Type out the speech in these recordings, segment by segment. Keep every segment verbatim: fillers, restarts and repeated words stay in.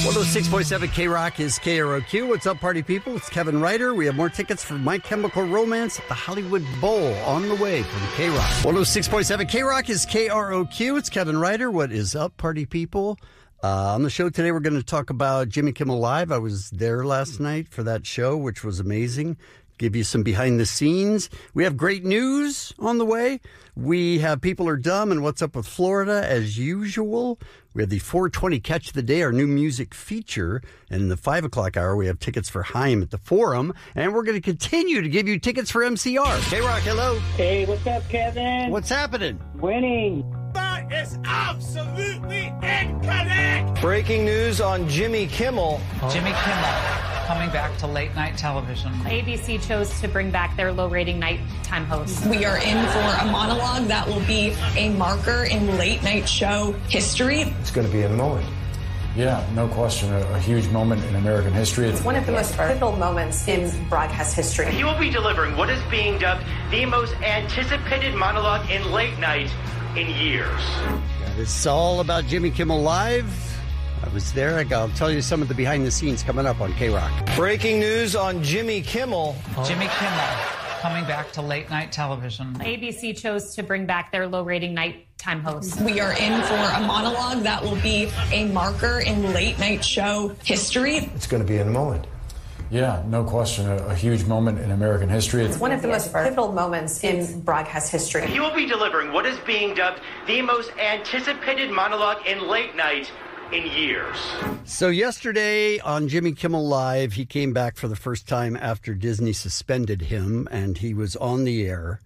one oh six point seven K-Rock is K R O Q. What's up, party people? It's Kevin Ryder. We have more tickets for My Chemical Romance at the Hollywood Bowl on the way from K-Rock. one oh six point seven K-Rock is K R O Q. It's Kevin Ryder. What is up, party people? Uh, on the show today, we're going to talk about Jimmy Kimmel Live. I was there last night for that show, which was amazing. Give you some behind the scenes. We have great news on the way. We have People Are Dumb and What's Up with Florida as usual. We have the four twenty Catch of the Day, our new music feature. And in the five o'clock hour, we have tickets for Haim at the Forum. And we're going to continue to give you tickets for M C R. K-Rock, hello. Hey, what's up, Kevin? What's happening? Winning. That is absolutely incorrect. Breaking news on Jimmy Kimmel. Jimmy Kimmel coming back to late night television. A B C chose to bring back their low-rating nighttime host. We are in for a monologue that will be a marker in late night show history. It's going to be a moment. Yeah, no question, a, a huge moment in American history. It's one of the most pivotal moments in broadcast history. He will be delivering what is being dubbed the most anticipated monologue in late night in years. It's all about Jimmy Kimmel Live. I was there. I'll tell you some of the behind the scenes coming up on K-Rock. Breaking news on Jimmy Kimmel. Jimmy Kimmel coming back to late night television. A B C chose to bring back their low-rating nighttime host. We are in for a monologue that will be a marker in late night show history. It's going to be a moment. Yeah, no question, a, a huge moment in American history. It's one of the most pivotal moments in broadcast history. He will be delivering what is being dubbed the most anticipated monologue in late night in years. So yesterday on Jimmy Kimmel Live, he came back for the first time after Disney suspended him, and he was on the air.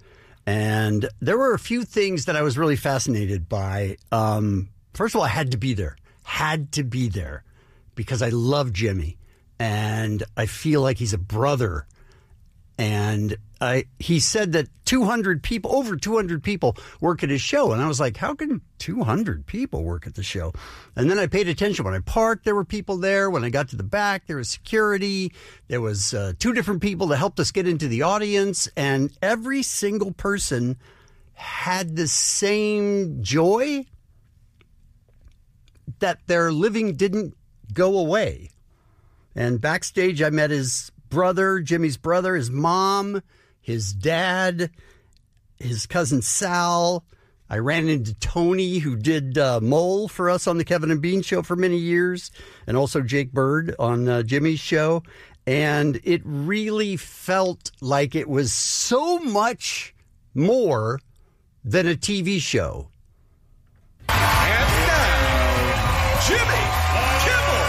And there were a few things that I was really fascinated by. Um, first of all, I had to be there. Had to be there because I love Jimmy. And I feel like he's a brother. And I, he said that two hundred people, over two hundred people work at his show. And I was like, how can two hundred people work at the show? And then I paid attention. When I parked, there were people there. When I got to the back, there was security. There was uh, two different people that helped us get into the audience. And every single person had the same joy that their living didn't go away. And backstage, I met his brother, Jimmy's brother, his mom, his dad, his cousin Sal. I ran into Tony, who did uh, Mole for us on the Kevin and Bean show for many years, and also Jake Bird on uh, Jimmy's show. And it really felt like it was so much more than a T V show. And now, Jimmy Kimmel.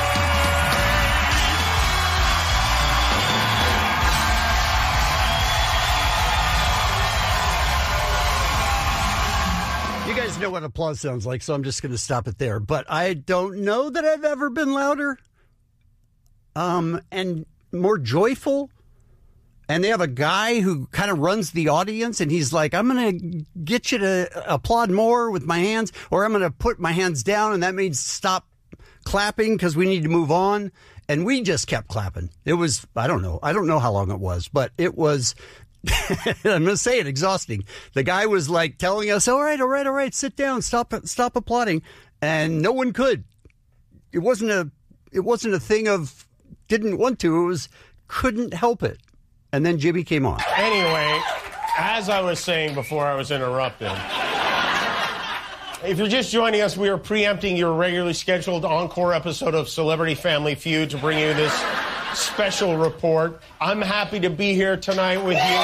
You guys know what applause sounds like, so I'm just going to stop it there. But I don't know that I've ever been louder um, and more joyful. And they have a guy who kind of runs the audience, and he's like, I'm going to get you to applaud more with my hands, or I'm going to put my hands down, and that means stop clapping because we need to move on. And we just kept clapping. It was, I don't know. I don't know how long it was, but it was... I'm going to say it, exhausting. The guy was like telling us, all right, all right, all right, sit down, stop stop applauding. And no one could. It wasn't a it wasn't a thing of didn't want to. It was couldn't help it. And then Jimmy came on. Anyway, as I was saying before I was interrupted, if you're just joining us, we are preempting your regularly scheduled encore episode of Celebrity Family Feud to bring you this special report. I'm happy to be here tonight with you.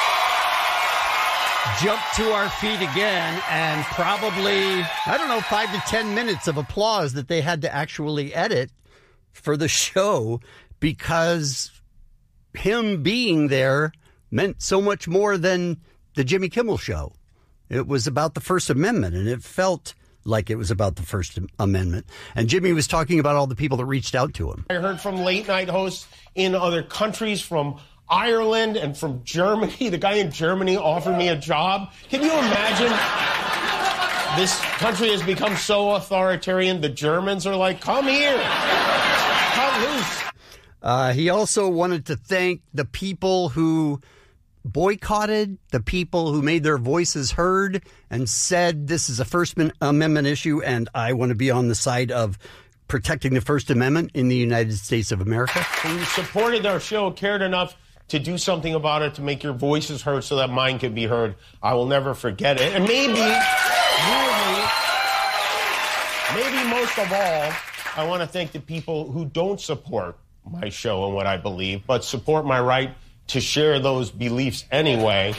Jump to our feet again, and probably, I don't know, five to ten minutes of applause that they had to actually edit for the show because him being there meant so much more than the Jimmy Kimmel show. It was about the First Amendment, and it felt like it was about the First Amendment. And Jimmy was talking about all the people that reached out to him. I heard from late night hosts in other countries, from Ireland and from Germany. The guy in Germany offered me a job. Can you imagine? This country has become so authoritarian. The Germans are like, come here. Cut loose. Uh, he also wanted to thank the people who boycotted, the people who made their voices heard and said this is a First Amendment issue and I want to be on the side of protecting the First Amendment in the United States of America. Who supported our show, cared enough to do something about it, to make your voices heard so that mine could be heard. I will never forget it. And maybe, really, maybe most of all, I want to thank the people who don't support my show and what I believe, but support my right to share those beliefs anyway.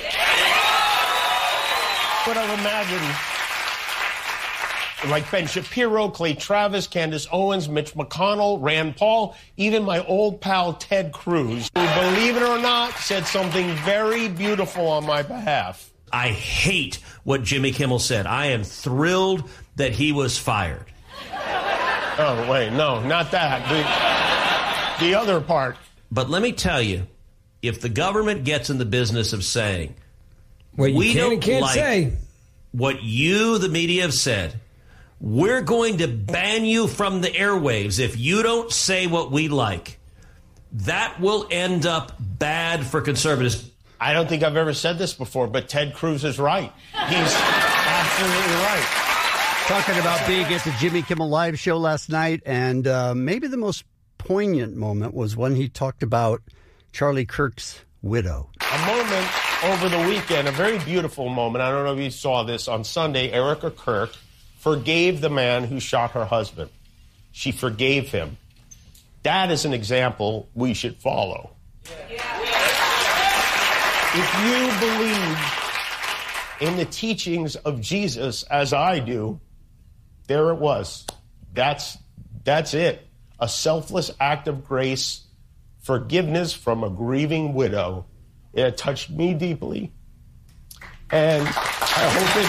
But I would imagine, like Ben Shapiro, Clay Travis, Candace Owens, Mitch McConnell, Rand Paul, even my old pal Ted Cruz, who, believe it or not, said something very beautiful on my behalf. I hate what Jimmy Kimmel said. I am thrilled that he was fired. Oh, wait, no, not that. The, the other part. But let me tell you, if the government gets in the business of saying, well, you we can don't and can't like say what you, the media, have said, we're going to ban you from the airwaves if you don't say what we like. That will end up bad for conservatives. I don't think I've ever said this before, but Ted Cruz is right. He's absolutely right. Talking about being at the Jimmy Kimmel Live show last night, and uh, maybe the most poignant moment was when he talked about Charlie Kirk's widow. A moment over the weekend, a very beautiful moment. I don't know if you saw this. On Sunday, Erica Kirk forgave the man who shot her husband. She forgave him. That is an example we should follow. If you believe in the teachings of Jesus, as I do, there it was. That's, that's it. A selfless act of grace, forgiveness from a grieving widow. It touched me deeply. And I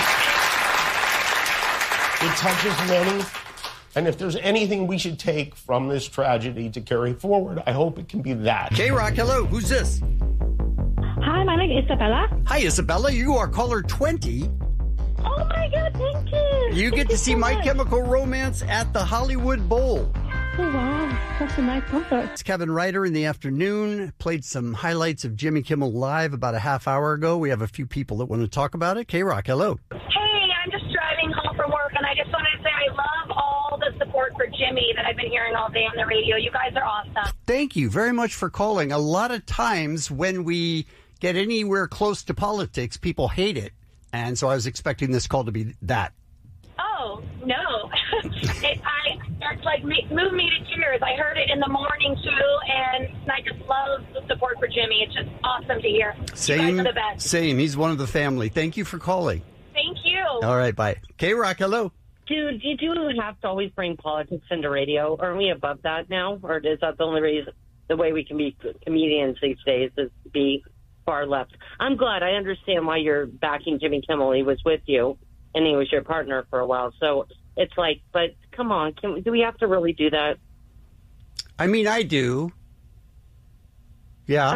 hope it, it touches many. And if there's anything we should take from this tragedy to carry forward, I hope it can be that. K-Rock, hello. Who's this? Hi, my name is Isabella. Hi, Isabella. You are caller twenty. Oh, my God. Thank you. You thank get to you see so My much. Chemical Romance at the Hollywood Bowl. Oh, wow. Such a nice concert. It's Kevin Ryder in the afternoon. Played some highlights of Jimmy Kimmel Live about a half hour ago. We have a few people that want to talk about it. K-Rock, hello. Hey, I'm just driving home from work, and I just wanted to say I love all the support for Jimmy that I've been hearing all day on the radio. You guys are awesome. Thank you very much for calling. A lot of times when we get anywhere close to politics, people hate it. And so I was expecting this call to be that. Oh, no. it, I, it's like me, moved me to tears. I heard it in the morning, too, and I just love the support for Jimmy. It's just awesome to hear. Same, you guys are the best. same. He's one of the family. Thank you for calling. Thank you. All right, bye. K-Rock, hello. Dude, you do have to always bring politics into radio. Are we above that now? Or is that the only reason, the way we can be comedians these days is be far left? I'm glad. I understand why you're backing Jimmy Kimmel. He was with you, and he was your partner for a while. So it's like, but come on, can, do we have to really do that? I mean, I do. Yeah.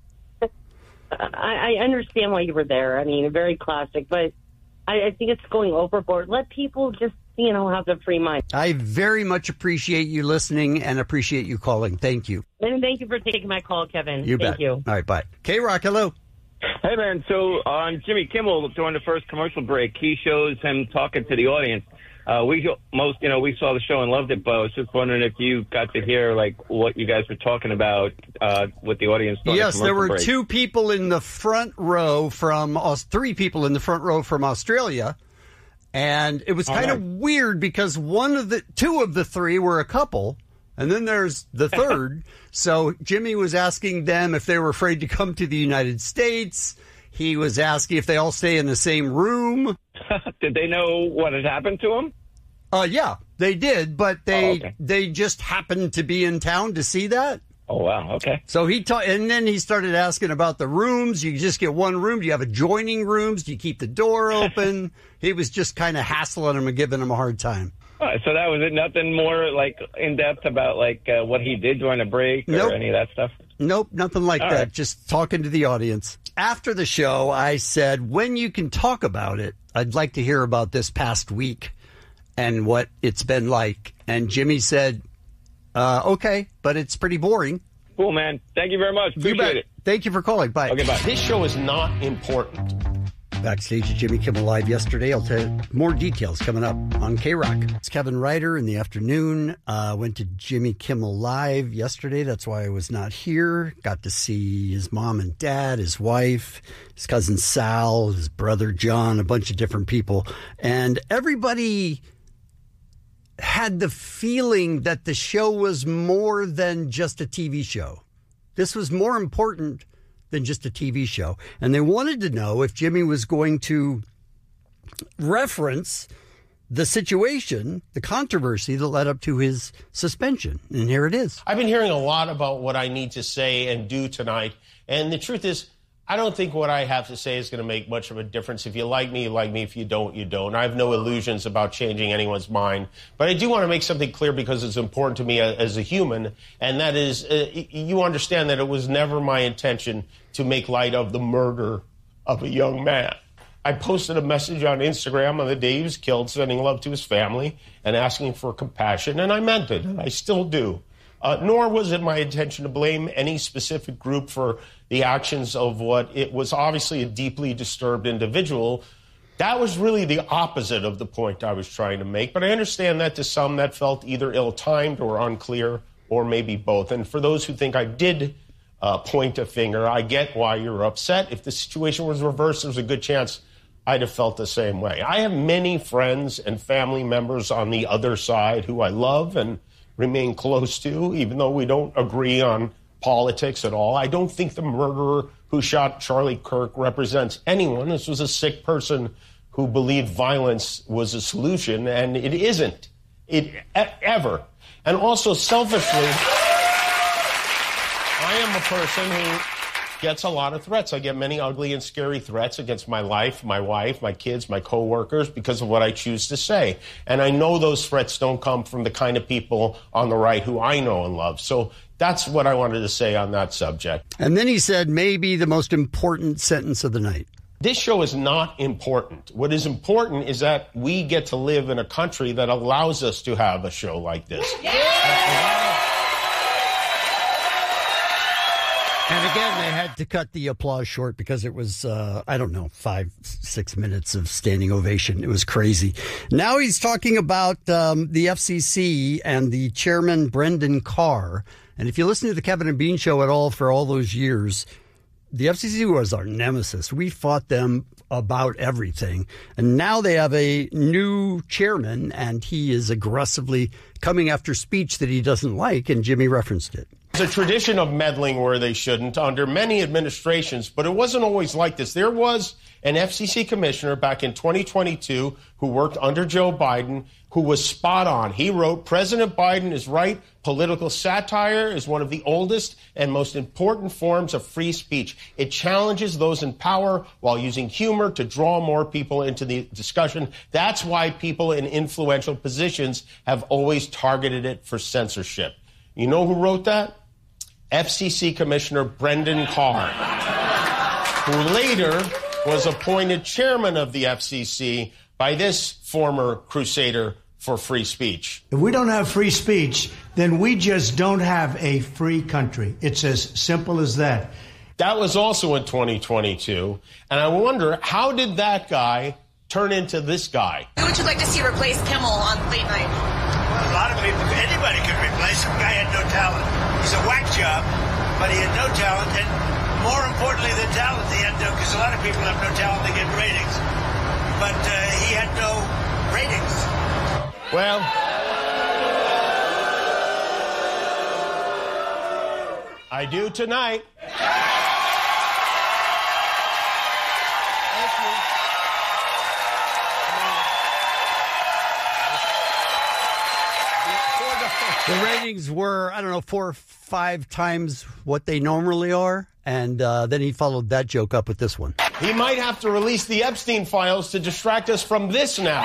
I, I understand why you were there. I mean, very classic, but I, I think it's going overboard. Let people just, you know, have the free mind. I very much appreciate you listening and appreciate you calling. Thank you. And thank you for taking my call, Kevin. You Thank bet. you. All right, bye. K-Rock, hello. Hey, man. So on Jimmy Kimmel, during the first commercial break, he shows him talking to the audience. Uh, we most, you know, we saw the show and loved it, but I was just wondering if you got to hear, like, what you guys were talking about uh, with the audience during Yes, the there were break. two people in the front row from, three people in the front row from Australia. And it was kind All of right. weird because one of the, two of the three were a couple. And then there's the third. So Jimmy was asking them if they were afraid to come to the United States. He was asking if they all stay in the same room. Did they know what had happened to him? Uh, yeah, they did, but they Oh, okay. they just happened to be in town to see that. Oh, wow. Okay. So he ta- and then he started asking about the rooms. You just get one room. Do you have adjoining rooms? Do you keep the door open? He was just kind of hassling him and giving him a hard time. All right, so that was it. Nothing more, like, in-depth about, like, uh, what he did during the break or Nope. any of that stuff? Nope, nothing like All that. right. Just talking to the audience. After the show, I said, when you can talk about it, I'd like to hear about this past week and what it's been like. And Jimmy said, uh, okay, but it's pretty boring. Cool, man. Thank you very much. You bet. Appreciate it. Thank you for calling. Bye. Okay, bye. This show is not important. backstage at Jimmy Kimmel Live yesterday. I'll tell you more details coming up on K-Rock. It's Kevin Ryder in the afternoon. Uh, went to Jimmy Kimmel Live yesterday. That's why I was not here. Got to see his mom and dad, his wife, his cousin Sal, his brother John, a bunch of different people. And everybody had the feeling that the show was more than just a T V show. This was more important than just a T V show. And they wanted to know if Jimmy was going to reference the situation, the controversy that led up to his suspension. And here it is. I've been hearing a lot about what I need to say and do tonight. And the truth is, I don't think what I have to say is going to make much of a difference. If you like me, you like me. If you don't, you don't. I have no illusions about changing anyone's mind. But I do want to make something clear because it's important to me as a human, and that is uh, you understand that it was never my intention to make light of the murder of a young man. I posted a message on Instagram on the day he was killed, sending love to his family and asking for compassion, and I meant it, and I still do. Uh, nor was it my intention to blame any specific group for the actions of what it was obviously a deeply disturbed individual. That was really the opposite of the point I was trying to make. But I understand that to some that felt either ill-timed or unclear or maybe both. And for those who think I did uh, point a finger, I get why you're upset. If the situation was reversed, there's a good chance I'd have felt the same way. I have many friends and family members on the other side who I love and remain close to, even though we don't agree on politics at all. I don't think the murderer who shot Charlie Kirk represents anyone. This was a sick person who believed violence was a solution, and it isn't. It ever. And also, selfishly, I am a person who gets a lot of threats. I get many ugly and scary threats against my life, my wife, my kids, my coworkers because of what I choose to say. And I know those threats don't come from the kind of people on the right who I know and love. So that's what I wanted to say on that subject. And then he said maybe the most important sentence of the night. This show is not important. What is important is that we get to live in a country that allows us to have a show like this. Yeah! And again, they had to cut the applause short because it was, uh, I don't know, five, six minutes of standing ovation. It was crazy. Now he's talking about um, the F C C and the chairman, Brendan Carr. And if you listen to the Kevin and Bean show at all for all those years, the F C C was our nemesis. We fought them about everything. And now they have a new chairman, and he is aggressively coming after speech that he doesn't like, and Jimmy referenced it. There's a tradition of meddling where they shouldn't under many administrations, but it wasn't always like this. There was an F C C commissioner back in twenty twenty-two who worked under Joe Biden who was spot on. He wrote, President Biden is right. Political satire is one of the oldest and most important forms of free speech. It challenges those in power while using humor to draw more people into the discussion. That's why people in influential positions have always targeted it for censorship. You know who wrote that? F C C Commissioner Brendan Carr, who later was appointed chairman of the F C C by this former crusader for free speech. If we don't have free speech, then we just don't have a free country. It's as simple as that. That was also in twenty twenty-two. And I wonder, how did that guy turn into this guy? Who would you like to see replace Kimmel on late night? Well, a lot of people, anybody could replace him. The guy had no talent. He's a whack job, but he had no talent. And more importantly than talent, he had no, because a lot of people have no talent, they get ratings. But uh, he had no ratings. Well, I do tonight. Thank you. The ratings were, I don't know, four or five times what they normally are. And uh, then he followed that joke up with this one. He might have to release the Epstein files to distract us from this now.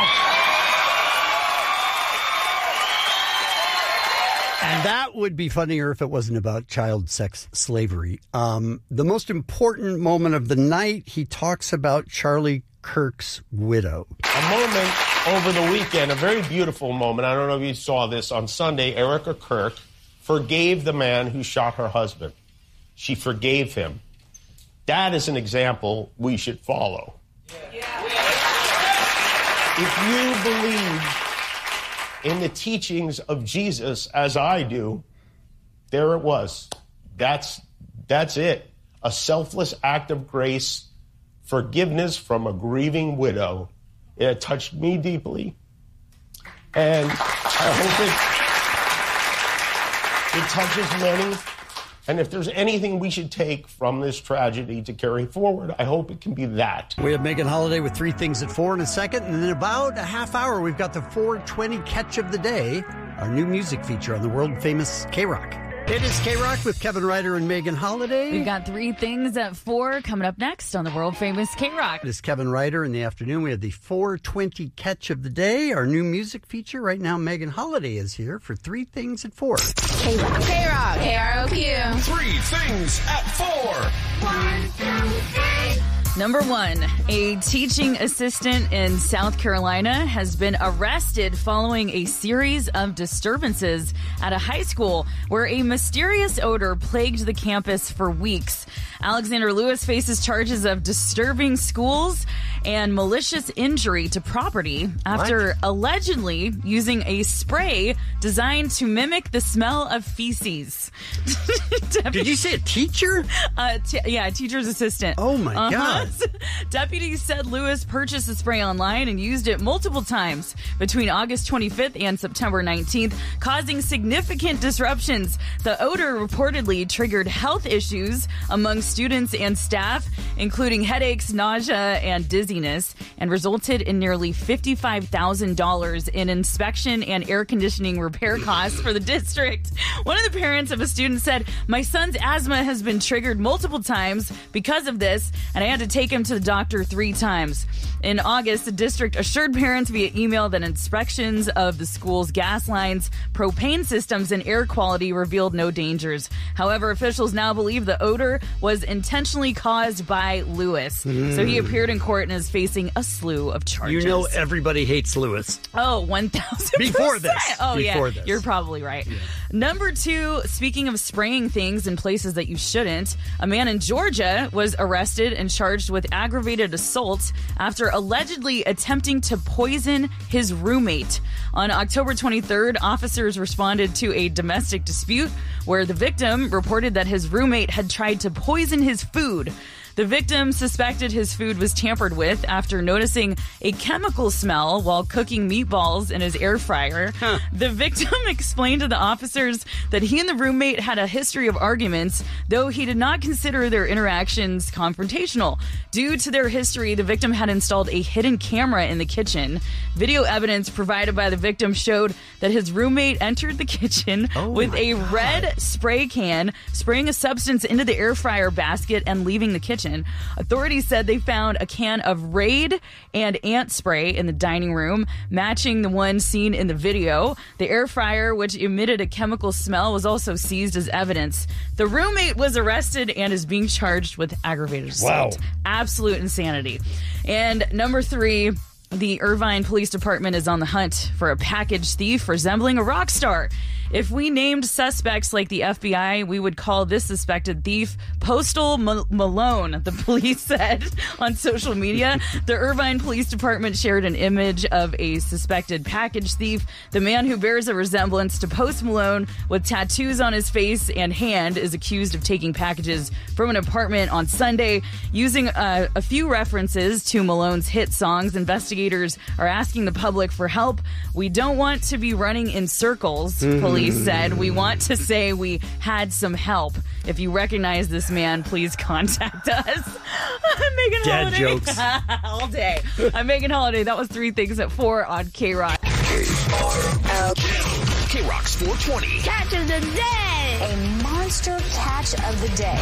And that would be funnier if it wasn't about child sex slavery. Um, the most important moment of the night, he talks about Charlie Kirk's widow. A moment over the weekend, a very beautiful moment. I don't know if you saw this. On Sunday, Erica Kirk forgave the man who shot her husband. She forgave him. That is an example we should follow. If you believe in the teachings of Jesus as I do, there it was. That's, that's it. A selfless act of grace, forgiveness from a grieving widow. It touched me deeply. And I hope it, it touches many. And if there's anything we should take from this tragedy to carry forward, I hope it can be that. We have Megan Holiday with three things at four in a second. And in about a half hour, we've got the four twenty Catch of the Day, our new music feature on the world-famous K-Rock. It is K-Rock with Kevin Ryder and Megan Holiday. We've got three things at four coming up next on the world-famous K-Rock. It is Kevin Ryder in the afternoon. We have the four twenty Catch of the Day, our new music feature. Right now, Megan Holiday is here for three things at four. K-Rock. K-Rock. K R O Q. Three things at four. One, two, three. Number one, a teaching assistant in South Carolina has been arrested following a series of disturbances at a high school where a mysterious odor plagued the campus for weeks. Alexander Lewis faces charges of disturbing schools and malicious injury to property after what? allegedly using a spray designed to mimic the smell of feces. Did you say a teacher? Uh, t- yeah, a teacher's assistant. Oh, my uh-huh. God. Deputies said Lewis purchased the spray online and used it multiple times between August twenty-fifth and September nineteenth, causing significant disruptions. The odor reportedly triggered health issues among students and staff, including headaches, nausea, and dizziness, and resulted in nearly fifty-five thousand dollars in inspection and air conditioning repair costs for the district. One of the parents of a student said, "My son's asthma has been triggered multiple times because of this, and I had to take him to the doctor three times." In August, the district assured parents via email that inspections of the school's gas lines, propane systems, and air quality revealed no dangers. However, officials now believe the odor was intentionally caused by Lewis. Mm. So he appeared in court and is facing a slew of charges. You know everybody hates Lewis. Oh, one thousand percent. Before this. Oh, Before yeah. This. You're probably right. Yeah. Number two, speaking of spraying things in places that you shouldn't, a man in Georgia was arrested and charged with aggravated assault after allegedly attempting to poison his roommate. On October twenty-third, officers responded to a domestic dispute where the victim reported that his roommate had tried to poison his food. The victim suspected his food was tampered with after noticing a chemical smell while cooking meatballs in his air fryer. Huh. The victim explained to the officers that he and the roommate had a history of arguments, though he did not consider their interactions confrontational. Due to their history, the victim had installed a hidden camera in the kitchen. Video evidence provided by the victim showed that his roommate entered the kitchen oh with a God. red spray can, spraying a substance into the air fryer basket and leaving the kitchen. Authorities said they found a can of Raid and ant spray in the dining room, matching the one seen in the video. The air fryer, which emitted a chemical smell, was also seized as evidence. The roommate was arrested and is being charged with aggravated assault. Wow. Absolute insanity. And number three, the Irvine Police Department is on the hunt for a package thief resembling a rock star. If we named suspects like the F B I, we would call this suspected thief Postal M- Malone, the police said on social media. The Irvine Police Department shared an image of a suspected package thief. The man who bears a resemblance to Post Malone with tattoos on his face and hand is accused of taking packages from an apartment on Sunday. Using uh, a few references to Malone's hit songs, investigators are asking the public for help. We don't want to be running in circles, mm. police said. We want to say we had some help. If you recognize this man, please contact us. I'm Megan Dad Holiday. jokes. All day. I'm Megan Holiday. That was three things at four on K-Rock. K-Rock's four twenty. Catch of the day. A monster catch of the day.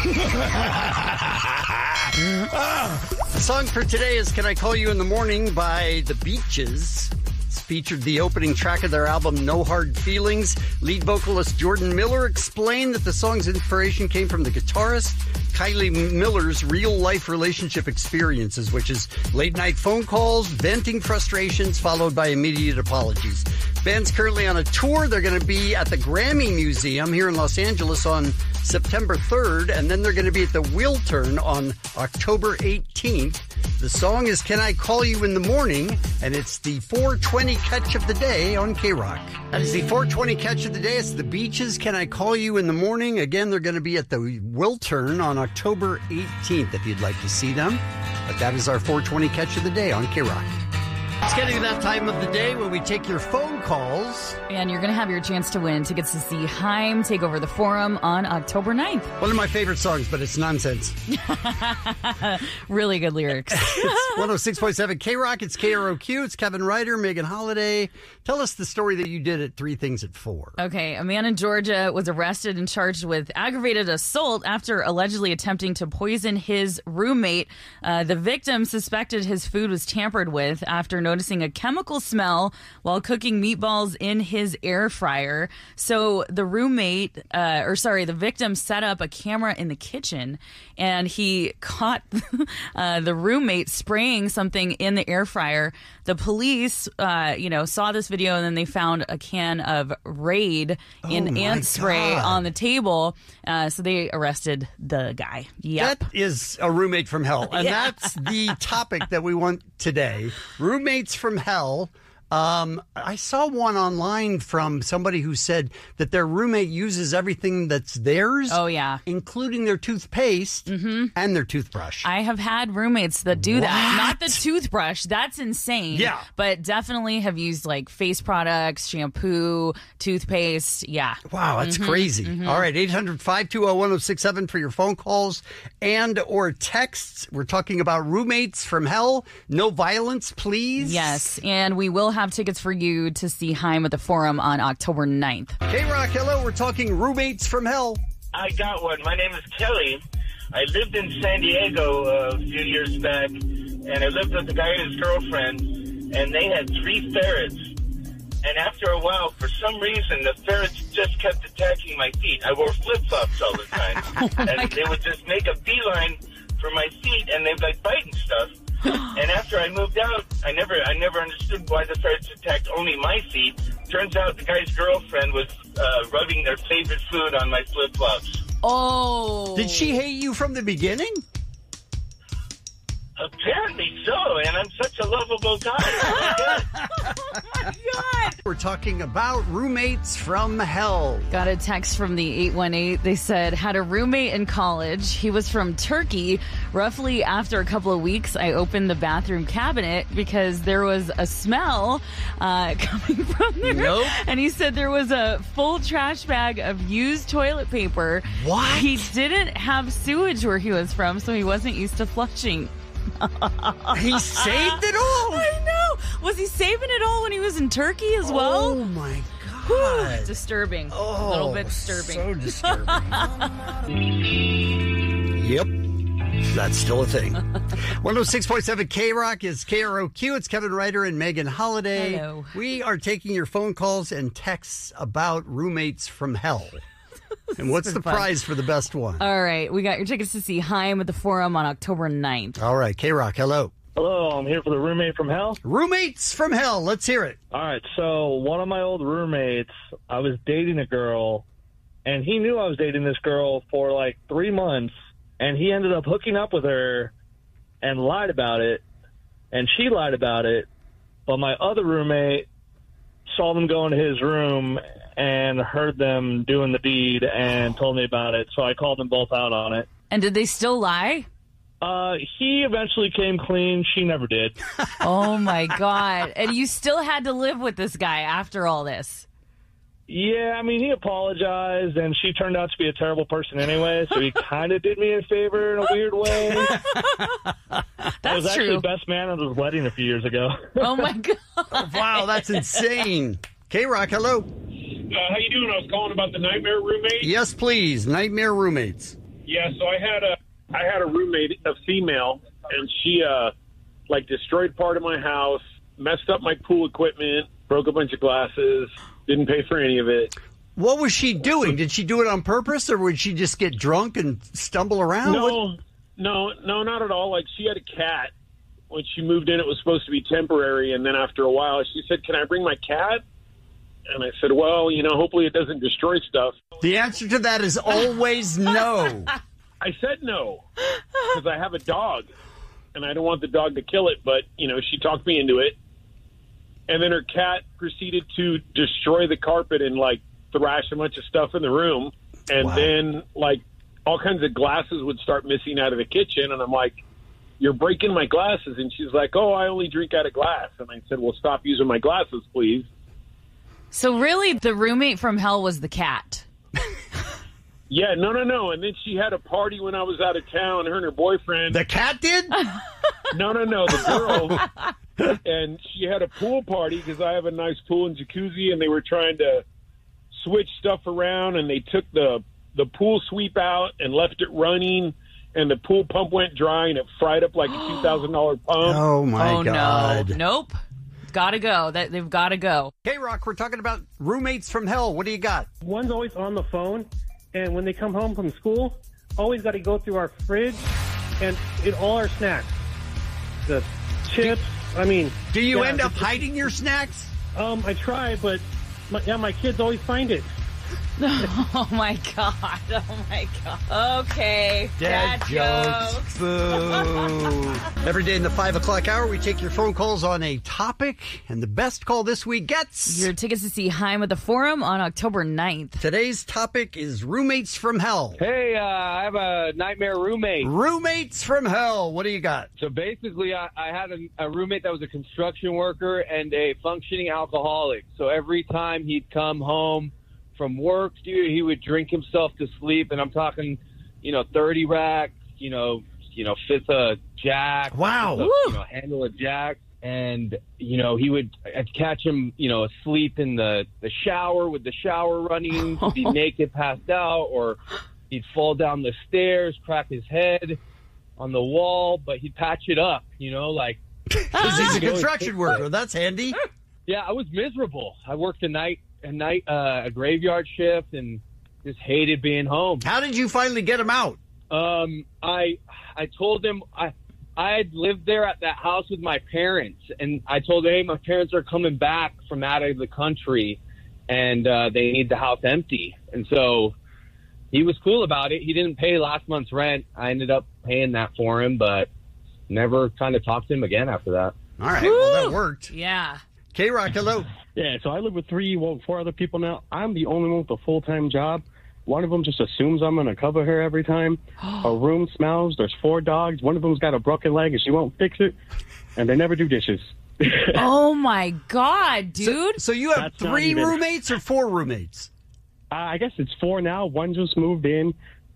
The song for today is Can I Call You in the Morning by The Beaches. It's featured the opening track of their album No Hard Feelings. Lead vocalist Jordan Miller explained that the song's inspiration came from the guitarist Kylie Miller's real-life relationship experiences, which is late-night phone calls, venting frustrations, followed by immediate apologies. Band's currently on a tour. They're going to be at the Grammy Museum here in Los Angeles on September third, and then they're going to be at the Wiltern on October eighteenth. The song is Can I Call You in the Morning? And it's the four twenty catch of the day on K-Rock. That is the four twenty catch of the day. It's the Beaches. Can I Call You in the Morning? Again, they're going to be at the Wiltern on October eighteenth if you'd like to see them. But that is our four twenty catch of the day on K-Rock. It's getting to that time of the day when we take your phone calls. And you're going to have your chance to win tickets to see Haim take over the Forum on October ninth. One of my favorite songs, but it's nonsense. Really good lyrics. It's one oh six point seven K-Rock. It's K R O Q. It's Kevin Ryder, Megan Holiday. Tell us the story that you did at Three Things at Four. Okay, a man in Georgia was arrested and charged with aggravated assault after allegedly attempting to poison his roommate. Uh, the victim suspected his food was tampered with after noticing a chemical smell while cooking meatballs in his air fryer. So the roommate, uh, or sorry, the victim set up a camera in the kitchen and he caught uh, the roommate spraying something in the air fryer. The police, uh, you know, saw this video and then they found a can of Raid in Oh, my ant spray God. on the table. Uh, so they arrested the guy. Yep. That is a roommate from hell. And Yeah. that's the topic that we want today. Roommates from hell. Um, I saw one online from somebody who said that their roommate uses everything that's theirs. Oh, yeah. Including their toothpaste and their toothbrush. I have had roommates that do that. What? Not the toothbrush. That's insane. Yeah. But definitely have used like face products, shampoo, toothpaste. Yeah. Wow, that's Mhm, crazy. mhm. All right, eight hundred, five two zero, one zero six seven for your phone calls and or texts. We're talking about roommates from hell. No violence, please. Yes. And we will have tickets for you to see Haim at the Forum on October ninth. K-Rock, hello. We're talking roommates from hell. I got one. My name is Kelly. I lived in San Diego uh, a few years back, and I lived with a guy and his girlfriend, and they had three ferrets. And after a while, for some reason, the ferrets just kept attacking my feet. I wore flip-flops all the time, and they would just make a beeline for my feet, and they'd like bite and stuff. And after I moved out, I never, I never understood why the ferrets attacked only my feet. Turns out the guy's girlfriend was uh, rubbing their favorite food on my flip-flops. Oh. Did she hate you from the beginning? Apparently so, and I'm such a lovable guy. Oh my God. We're talking about roommates from hell. Got a text from the eight one eight. They said, had a roommate in college. He was from Turkey. Roughly after a couple of weeks, I opened the bathroom cabinet because there was a smell uh, coming from there. Nope. And he said there was a full trash bag of used toilet paper. What? He didn't have sewage where he was from, so he wasn't used to flushing. He saved it all? I know. Was he saving it all when he was in Turkey as well? Oh, my God. Whew, disturbing. Oh, a little bit disturbing. So disturbing. Yep. That's still a thing. one oh six point seven K-Rock is K R O Q. It's Kevin Ryder and Megan Holiday. Hello. We are taking your phone calls and texts about roommates from hell. And what's the fun. prize for the best one? All right. We got your tickets to see Haim at the Forum on October ninth. All right. K-Rock, hello. Hello, I'm here for the roommate from hell. Roommates from hell. Let's hear it. All right, so one of my old roommates, I was dating a girl, and he knew I was dating this girl for like three months, and he ended up hooking up with her and lied about it, and she lied about it, but my other roommate saw them go into his room and heard them doing the deed and told me about it, so I called them both out on it. And did they still lie? Uh, he eventually came clean. She never did. Oh, my God. And you still had to live with this guy after all this. Yeah, I mean, he apologized, and she turned out to be a terrible person anyway, so he kind of did me a favor in a weird way. I was actually true. best man at his wedding a few years ago. Oh, my God. Wow, that's insane. K-Rock, hello. Uh, how you doing? I was calling about the nightmare roommate. Yes, please. Nightmare roommates. Yeah, so I had a I had a roommate, a female, and she uh like destroyed part of my house, messed up my pool equipment, broke a bunch of glasses, didn't pay for any of it. What was she doing? Did she do it on purpose, or would she just get drunk and stumble around? No, What- no, no, not at all. Like, she had a cat. When she moved in, it was supposed to be temporary, and then after a while, she said, "Can I bring my cat?" And I said, "Well, you know, hopefully it doesn't destroy stuff." The answer to that is always no. I said no, because I have a dog. and I don't want the dog to kill it, but, you know, she talked me into it. And then her cat proceeded to destroy the carpet and, like, thrash a bunch of stuff in the room. And Wow. then, like, all kinds of glasses would start missing out of the kitchen. And I'm like, you're breaking my glasses. And she's like, oh, I only drink out of glass. And I said, well, stop using my glasses, please. So really, the roommate from hell was the cat. Yeah, no, no, no. And then she had a party when I was out of town, her and her boyfriend. The cat did? No, no, no, the girl. And she had a pool party because I have a nice pool and jacuzzi, and they were trying to switch stuff around, and they took the, the pool sweep out and left it running, and the pool pump went dry, and it fried up like a two thousand dollars pump. Oh, my oh, God. no. Nope. Gotta go. That They've got to go. K-Rock, we're talking about roommates from hell. What do you got? One's always on the phone, and when they come home from school, always got to go through our fridge and eat all our snacks. The chips, I mean... Do you yeah, end up it's- hiding your snacks? Um, I try, but my, yeah, my kids always find it. Oh, my God. Oh, my God. Okay. Dad jokes. Boo. Every day in the five o'clock hour, we take your phone calls on a topic, and the best call this week gets... Your tickets to see Haim at the Forum on October ninth. Today's topic is roommates from hell. Hey, uh, I have a nightmare roommate. Roommates from hell. What do you got? So basically, I, I had a, a roommate that was a construction worker and a functioning alcoholic. So every time he'd come home from work, dude, he would drink himself to sleep. And I'm talking, you know, thirty racks, you know, you know, fifth of Jack. Wow. Fifth of, you know, handle of Jack. And, you know, he would, I'd catch him, you know, asleep in the, the shower with the shower running, be naked, passed out, or he'd fall down the stairs, crack his head on the wall, but he'd patch it up, you know, like. Because he's a construction worker. That's handy. Yeah, I was miserable. I worked a night, a night, uh, a graveyard shift, and just hated being home. How did you finally get him out? Um, I, I told him I, I had lived there at that house with my parents, and I told him, hey, my parents are coming back from out of the country, and uh, they need the house empty. And so he was cool about it. He didn't pay last month's rent. I ended up paying that for him, but never kind of talked to him again after that. All right, well, that worked. Yeah. K-Rock, hello. Yeah, so I live with three, well, four other people now. I'm the only one with a full-time job. One of them just assumes I'm going to cover her every time. A room smells. There's four dogs. One of them's got a broken leg, and she won't fix it. And they never do dishes. Oh, my God, dude. So, so you have That's not three even- roommates or four roommates? Uh, I guess it's four now. One just moved in.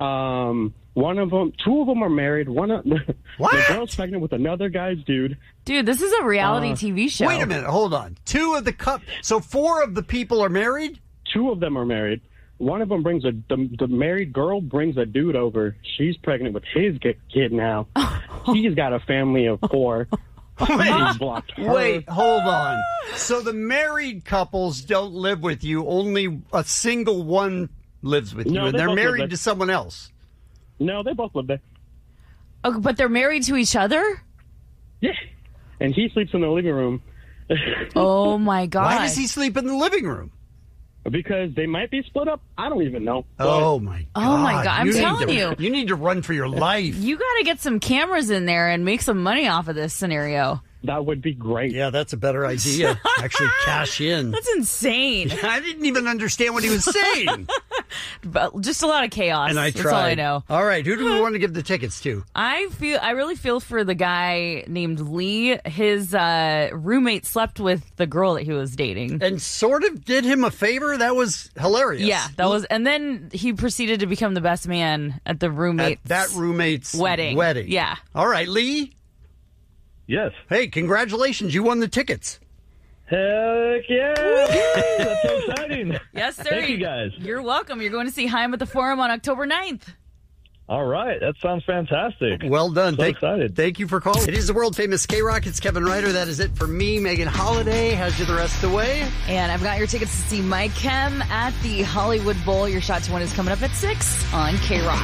Um, one of them, two of them are married. One of the girl's pregnant with another guy's dude. Dude, this is a reality Uh, T V show. Wait a minute. Hold on. Two of the cup. So four of the people are married? Two of them are married. One of them brings a the, the married girl brings a dude over. She's pregnant with his ki- kid now. He's got a family of four. He's blocked her. Wait, hold on. So the married couples don't live with you. Only a single one lives with you, No, and they they're both live married there. to someone else. No, they both live there. Oh, but they're married to each other? Yeah. And he sleeps in the living room. Oh, my God. Why does he sleep in the living room? Because they might be split up. I don't even know. Oh, my God. Oh, my God. I'm You need telling to- you. You need to run for your life. You got to get some cameras in there and make some money off of this scenario. That would be great. Yeah, that's a better idea. Actually, cash in. That's insane. I didn't even understand what he was saying. But just a lot of chaos. And I That's tried. all I know. All right, who do we want to give the tickets to? I feel I really feel for the guy named Lee. His uh, roommate slept with the girl that he was dating, and sort of did him a favor. That was hilarious. Yeah, that was. And then he proceeded to become the best man at the roommate's At that roommate's wedding. Wedding. Yeah. All right, Lee. Yes. Hey, congratulations! You won the tickets. Heck yeah! That's so exciting. Yes, sir. Thank you guys. You're welcome. You're going to see Haim at the Forum on October ninth. All right, that sounds fantastic. Well done. So thank, excited. Thank you for calling. It is the world famous K-Rock. It's Kevin Ryder. That is it for me. Megan Holiday has you the rest of the way. And I've got your tickets to see Mike Kem at the Hollywood Bowl. Your shot to win is coming up at six on K-Rock.